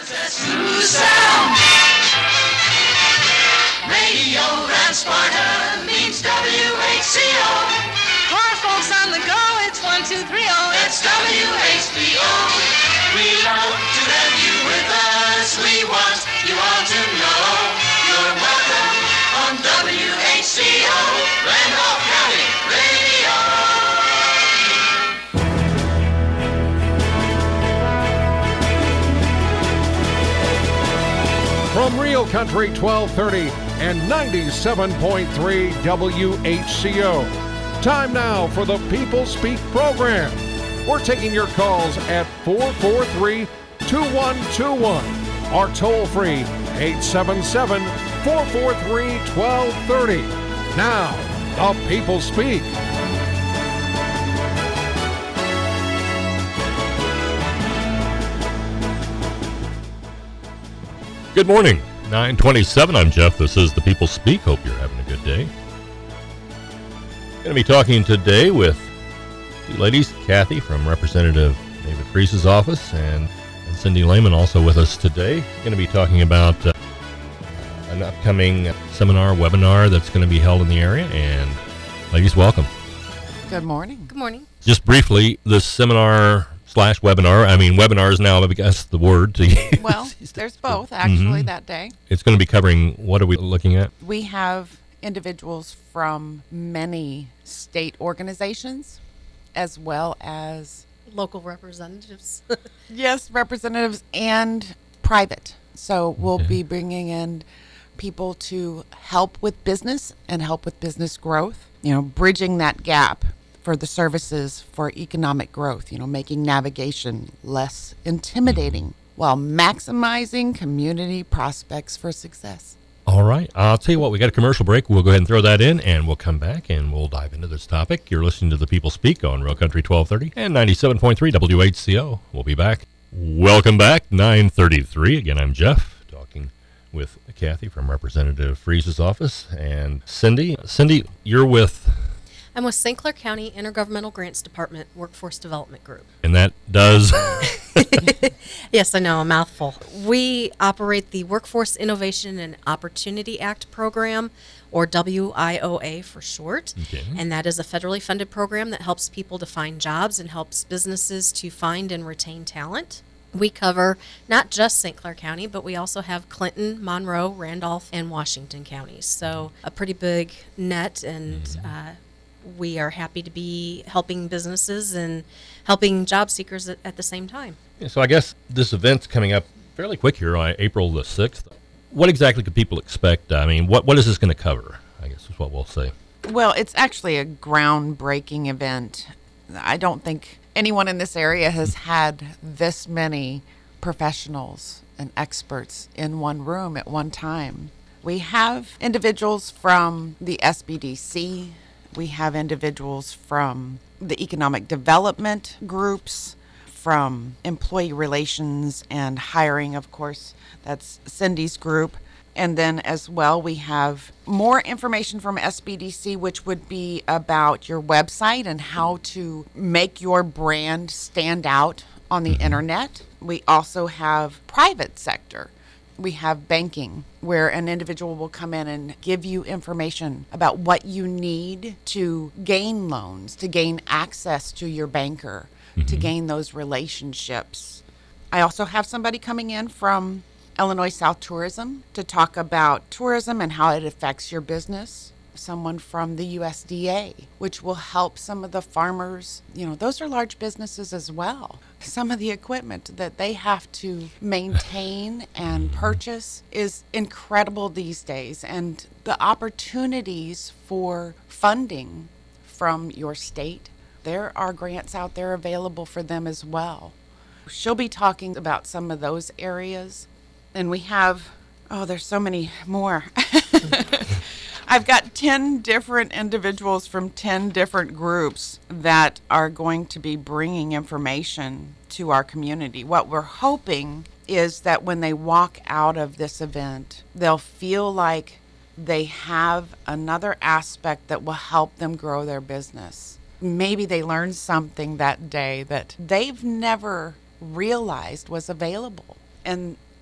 Radio and Sparta means WHCO. For folks on the go, it's 1230. It's WHBO. We love to have you with us. We want you all to know you're welcome on WHCO, Randolph County Radio. From Real Country 1230 and 97.3 WHCO. Time now for the People Speak program. We're taking your calls at 443-2121 or toll free 877-443-1230. Now, the People Speak. Good morning, 9:27. I'm Jeff. This is the People Speak. Hope you're having a good day. Going to be talking today with two ladies, Kathy from Representative David Freese's office and Cindy Lehman also with us today. Going to be talking about an upcoming seminar, webinar that's going to be held in the area. And ladies, welcome. Good morning. Good morning. Just briefly, this seminar / webinar. I mean, webinar is now, I guess, the word to use. Well, there's both, actually, that day. It's going to be covering, what are we looking at? We have individuals from many state organizations, as well as... Local representatives. Yes, representatives and private. So we'll be bringing in people to help with business and help with business growth, bridging that gap for the services for economic growth, making navigation less intimidating while maximizing community prospects for success. All right. I'll tell you what, we got a commercial break. We'll go ahead and throw that in, and we'll come back, and we'll dive into this topic. You're listening to The People Speak on Real Country 1230 and 97.3 WHCO. We'll be back. Welcome back, 9:33. Again, I'm Jeff, talking with Kathy from Representative Freese's office, and Cindy. Cindy, you're with... I'm with St. Clair County Intergovernmental Grants Department Workforce Development Group. And that does... Yes, I know, a mouthful. We operate the Workforce Innovation and Opportunity Act program, or WIOA for short. Okay. And that is a federally funded program that helps people to find jobs and helps businesses to find and retain talent. We cover not just St. Clair County, but we also have Clinton, Monroe, Randolph, and Washington counties. So a pretty big net, and we are happy to be helping businesses and helping job seekers at the same time. Yeah, so I guess this event's coming up fairly quick here on April the 6th. What exactly could people expect? I mean, what is this going to cover, I guess is what we'll say. Well, it's actually a groundbreaking event. I don't think anyone in this area has had this many professionals and experts in one room at one time. We have individuals from the SBDC. We have individuals from the economic development groups, from employee relations and hiring, of course. That's Cindy's group. And then as well, we have more information from SBDC, which would be about your website and how to make your brand stand out on the internet. We also have private sector. We have banking, where an individual will come in and give you information about what you need to gain loans, to gain access to your banker, to gain those relationships. I also have somebody coming in from Illinois South Tourism to talk about tourism and how it affects your business. Someone from the USDA, which will help some of the farmers. Those are large businesses as well. Some of the equipment that they have to maintain and purchase is incredible these days. And the opportunities for funding from your state, there are grants out there available for them as well. She'll be talking about some of those areas. And we have, there's so many more. I've got 10 different individuals from 10 different groups that are going to be bringing information to our community. What we're hoping is that when they walk out of this event, they'll feel like they have another aspect that will help them grow their business. Maybe they learned something that day that they've never realized was available. And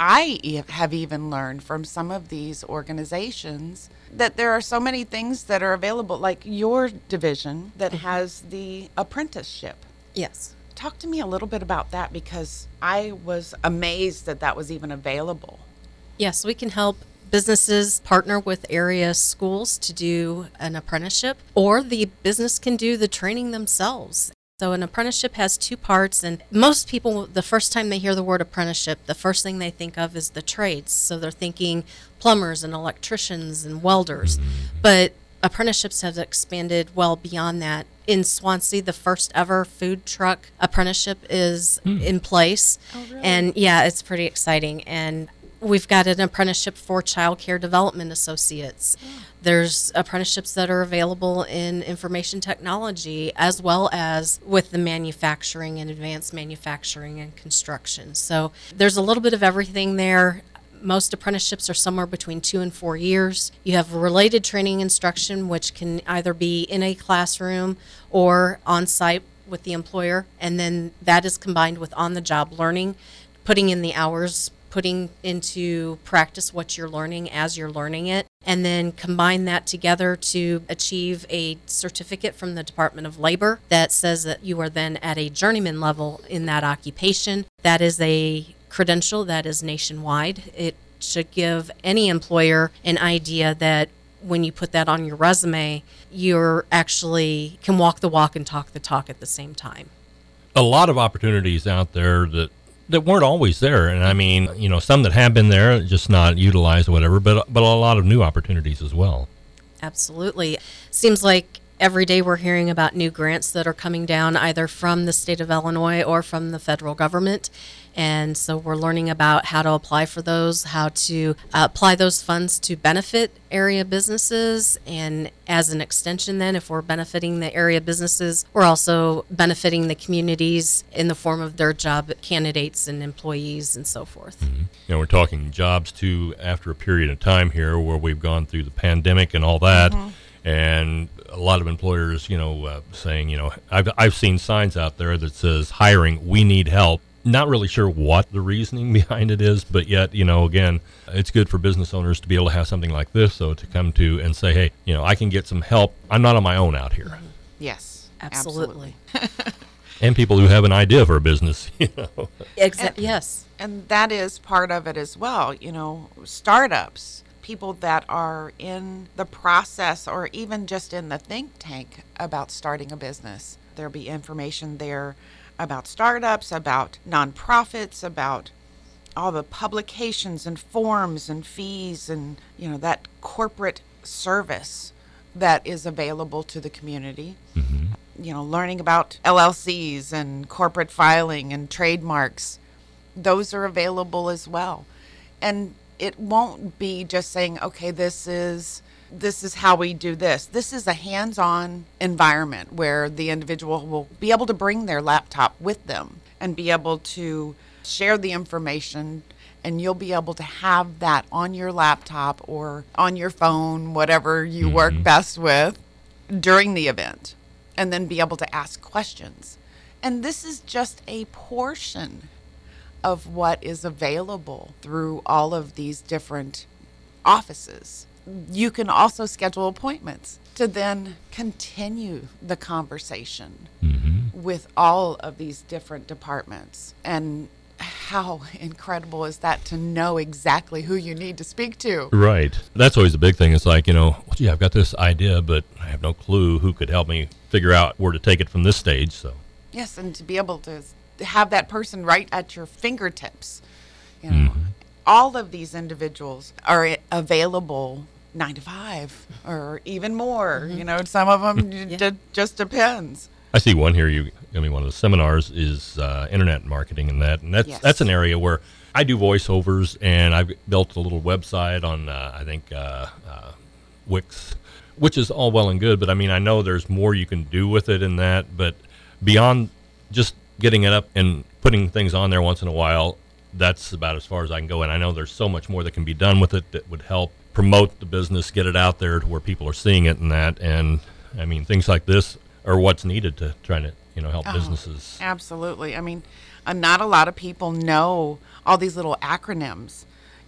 have even learned from some of these organizations that there are so many things that are available, like your division that has the apprenticeship. Yes. Talk to me a little bit about that, because I was amazed that that was even available. Yes, we can help businesses partner with area schools to do an apprenticeship, or the business can do the training themselves. So an apprenticeship has two parts, and most people, the first time they hear the word apprenticeship, the first thing they think of is the trades. So they're thinking plumbers and electricians and welders. But apprenticeships have expanded well beyond that. In Swansea, the first ever food truck apprenticeship is in place. Oh, really? And yeah, it's pretty exciting. And we've got an apprenticeship for child care development associates. There's apprenticeships that are available in information technology, as well as with the manufacturing and advanced manufacturing and construction. So there's a little bit of everything there. Most apprenticeships are somewhere between 2 and 4 years. You have related training instruction, which can either be in a classroom or on site with the employer. And then that is combined with on-the-job learning, putting in the hours, putting into practice what you're learning as you're learning it, and then combine that together to achieve a certificate from the Department of Labor that says that you are then at a journeyman level in that occupation. That is a credential that is nationwide. It should give any employer an idea that when you put that on your resume, you're actually can walk the walk and talk the talk at the same time. A lot of opportunities out there that weren't always there. And I mean, some that have been there, just not utilized or whatever, but a lot of new opportunities as well. Absolutely. Seems like every day we're hearing about new grants that are coming down either from the state of Illinois or from the federal government. And so we're learning about how to apply for those, how to apply those funds to benefit area businesses. And as an extension then, if we're benefiting the area businesses, we're also benefiting the communities in the form of their job candidates and employees and so forth. Mm-hmm. We're talking jobs too after a period of time here where we've gone through the pandemic and all that. Mm-hmm. And a lot of employers, saying, I've seen signs out there that says hiring, we need help. Not really sure what the reasoning behind it is, but yet, again, it's good for business owners to be able to have something like this, so to come to and say, hey, I can get some help. I'm not on my own out here. Yes, absolutely. And people who have an idea for a business, Yes. And that is part of it as well. Startups, people that are in the process or even just in the think tank about starting a business. There'll be information there about startups, about nonprofits, about all the publications and forms and fees and, that corporate service that is available to the community. Mm-hmm. Learning about LLCs and corporate filing and trademarks. Those are available as well. And it won't be just saying, okay, this is how we do this. This is a hands-on environment where the individual will be able to bring their laptop with them and be able to share the information, and you'll be able to have that on your laptop or on your phone, whatever you Mm-hmm. work best with, during the event, and then be able to ask questions. And this is just a portion of what is available through all of these different offices. You can also schedule appointments to then continue the conversation with all of these different departments. And how incredible is that to know exactly who you need to speak to? Right. That's always the big thing. It's like, gee, I've got this idea, but I have no clue who could help me figure out where to take it from this stage. So yes, and to be able to have that person right at your fingertips. All of these individuals are available 9 to 5 or even more. Some of them just depends. I see one here. One of the seminars is internet marketing and that's an area where I do voiceovers, and I've built a little website on Wix, which is all well and good. But I know there's more you can do with it in that. But beyond just getting it up and putting things on there once in a while, that's about as far as I can go. And I know there's so much more that can be done with it that would help promote the business, get it out there to where people are seeing it and that. And things like this are what's needed to try to, help businesses. Absolutely. Not a lot of people know all these little acronyms,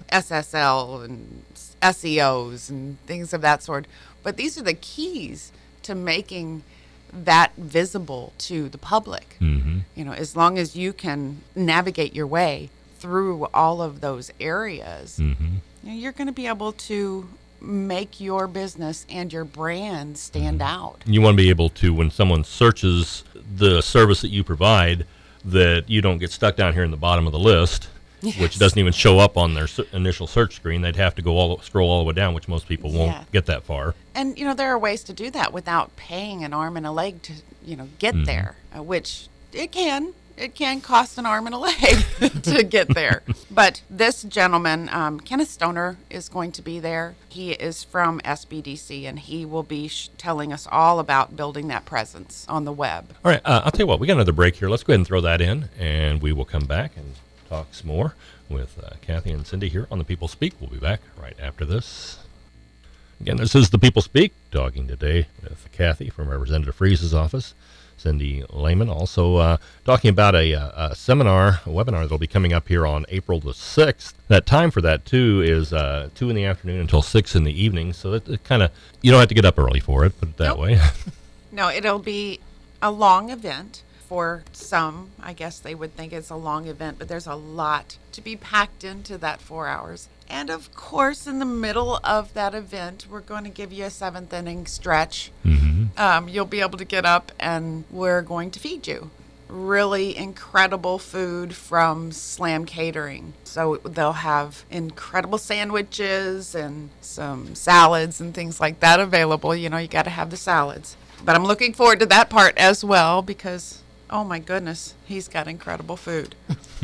SSL and SEOs and things of that sort. But these are the keys to making that visible to the public. As long as you can navigate your way through all of those areas, you're going to be able to make your business and your brand stand out. You want to be able to, when someone searches the service that you provide, that you don't get stuck down here in the bottom of the list, which doesn't even show up on their initial search screen. They'd have to scroll all the way down, which most people won't get that far. And, there are ways to do that without paying an arm and a leg to, get there, which it can. It can cost an arm and a leg to get there. But this gentleman, Kenneth Stoner, is going to be there. He is from SBDC, and he will be telling us all about building that presence on the web. All right, I'll tell you what, we got another break here. Let's go ahead and throw that in, and we will come back and talk some more with Kathy and Cindy here on The People Speak. We'll be back right after this. Again, this is The People Speak, talking today with Kathy from Representative Freese's office. Cindy Lehman, also talking about a webinar that will be coming up here on April the 6th. That time for that, too, is 2 in the afternoon until 6 in the evening. So it kind of, you don't have to get up early for it, put it that way. No, it'll be a long event. For some, I guess they would think it's a long event, but there's a lot to be packed into that 4 hours. And of course, in the middle of that event, we're going to give you a 7th inning stretch. You'll be able to get up and we're going to feed you really incredible food from Slam Catering. So they'll have incredible sandwiches and some salads and things like that available. You got to have the salads. But I'm looking forward to that part as well because, oh my goodness, he's got incredible food.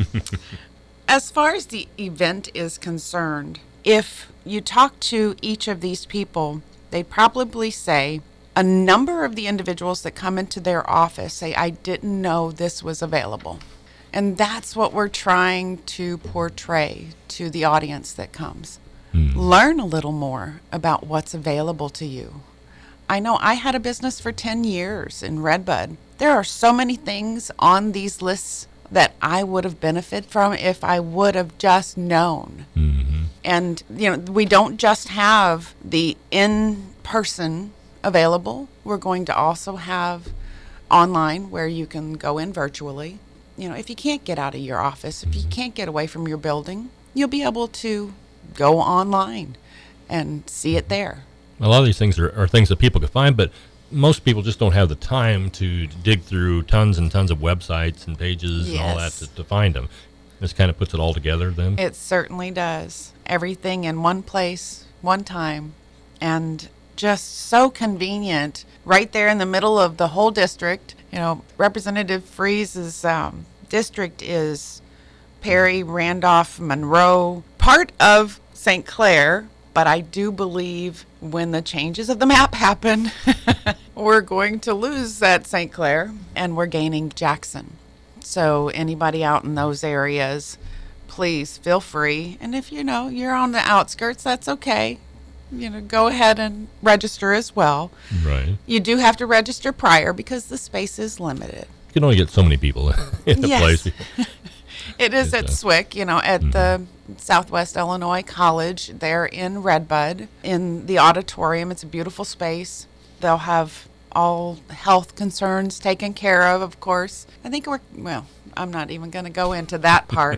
As far as the event is concerned, if you talk to each of these people, they probably say a number of the individuals that come into their office say, I didn't know this was available. And that's what we're trying to portray to the audience that comes. Learn a little more about what's available to you. I know I had a business for 10 years in Redbud. There are so many things on these lists that I would have benefited from if I would have just known. And, we don't just have the in-person available. We're going to also have online where you can go in virtually. If you can't get out of your office, if you can't get away from your building, you'll be able to go online and see it there. A lot of these things are things that people can find, but most people just don't have the time to dig through tons and tons of websites and pages and all that to find them. This kind of puts it all together then? It certainly does. Everything in one place, one time, and just so convenient right there in the middle of the whole district. Representative Freese's district is Perry, Randolph, Monroe, part of St. Clair, but I do believe when the changes of the map happen, we're going to lose that St. Clair and we're gaining Jackson. So anybody out in those areas, please feel free. And if you're on the outskirts, that's okay. Go ahead and register as well. Right. You do have to register prior because the space is limited. You can only get so many people in a place. It is at SWIC, at the Southwest Illinois College. They're in Redbud, in the auditorium. It's a beautiful space. They'll have all health concerns taken care of course. I think I'm not even going to go into that part.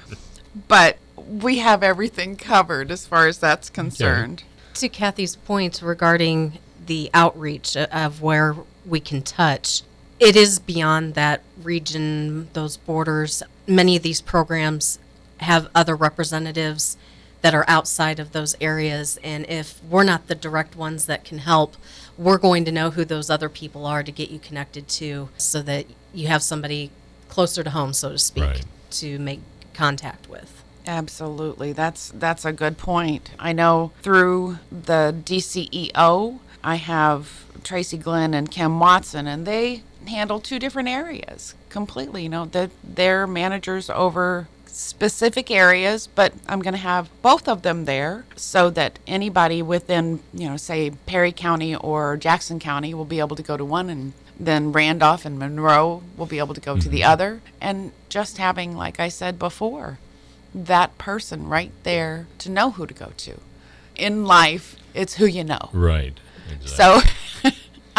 But we have everything covered as far as that's concerned. Okay. To Kathy's point regarding the outreach of where we can touch, it is beyond that region, those borders. Many of these programs have other representatives that are outside of those areas, and if we're not the direct ones that can help, we're going to know who those other people are to get you connected to so that you have somebody closer to home, so to speak, to make contact with. Absolutely. That's a good point. I know through the DCEO, I have Tracy Glenn and Kim Watson, and they handle two different areas completely. They're managers over specific areas, but I'm going to have both of them there so that anybody within, say Perry County or Jackson County will be able to go to one and then Randolph and Monroe will be able to go to the other. And just having, like I said before, that person right there to know who to go to. In life, it's who you know. Right. Exactly. So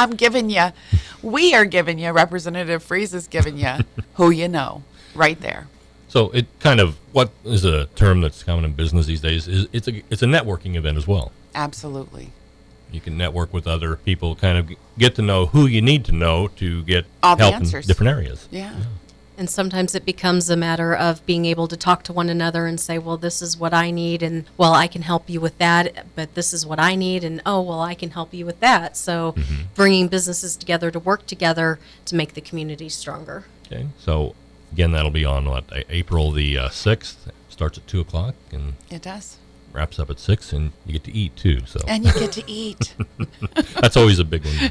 we are giving you, Representative Freeze is giving you who you know right there. So it kind of, what is a term that's common in business these days, is it's a networking event as well. Absolutely. You can network with other people, kind of get to know who you need to know to get All the help answers. in different areas. Yeah. And sometimes it becomes a matter of being able to talk to one another and say, well, this is what I need, and, well, I can help you with that, but this is what I need, and, oh, well, I can help you with that. So bringing businesses together to work together to make the community stronger. Okay. So, again, that'll be on, April the 6th. Starts at 2 o'clock and It does. wraps up at 6, and you get to eat, too. So And you get to eat. that's always a big one.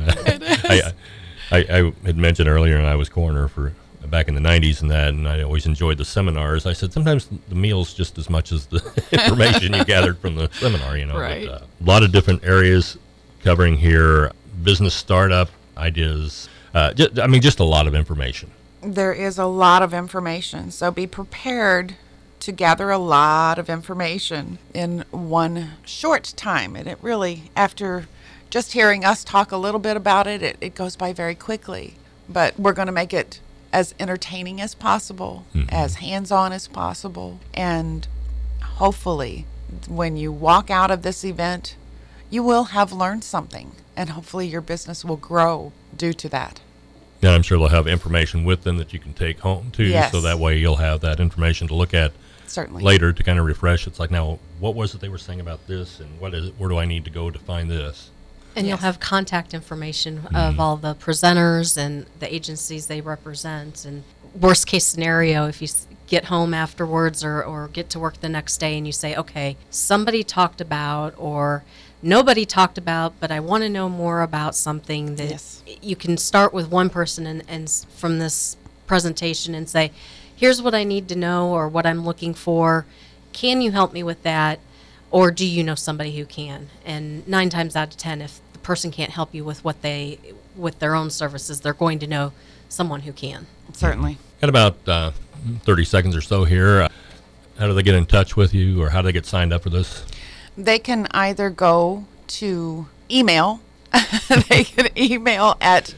I had mentioned earlier, and I was coroner for back in the 90s and I always enjoyed the seminars. I said sometimes the meal's just as much as the information you gathered from the seminar, Right. But, a lot of different areas covering here, business startup ideas, just a lot of information. There is a lot of information, so be prepared to gather a lot of information in one short time. And it really, after just hearing us talk a little bit about it, it goes by very quickly. But we're going to make it as entertaining as possible, as hands-on as possible, and hopefully when you walk out of this event, you will have learned something, and hopefully your business will grow due to that. And I'm sure they'll have information with them that you can take home too, Yes. so that way you'll have that information to look at Certainly. later to kind of refresh. It's like, now, what was it they were saying about this, and what is it? Where do I need to go to find this? And you'll Yes. have contact information of all the presenters and the agencies they represent. And worst case scenario, if you get home afterwards or get to work the next day and you say, okay, somebody talked about or nobody talked about, but I want to know more about something, that Yes. you can start with one person and from this presentation and say, here's what I need to know or what I'm looking for. Can you help me with that? Or do you know somebody who can? And 9 times out of 10, if the person can't help you with with their own services, they're going to know someone who can. Certainly. Got about 30 seconds or so here. How do they get in touch with you, or how do they get signed up for this? They can either go to email. They can email at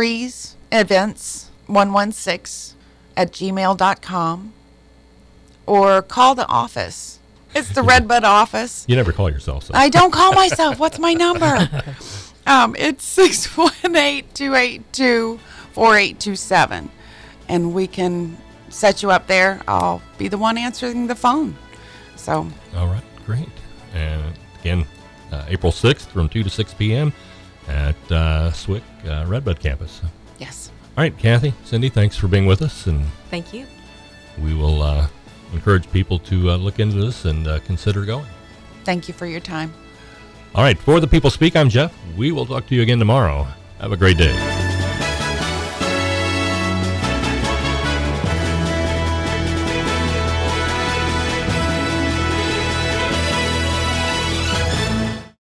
freezeevents116@gmail.com or call the office. It's the Redbud office. You never call yourself so. I don't call myself. What's my number? It's 618-282-4827. And we can set you up there. I'll be the one answering the phone. So, All right, great. And again, April 6th from 2 to 6 p.m. at SWIC Redbud campus. yes. All right, Kathy, Cindy, thanks for being with us, and Thank you. we will encourage people to look into this and consider going. Thank you for your time. All right, for The People Speak, I'm Jeff. We will talk to you again tomorrow. Have a great day.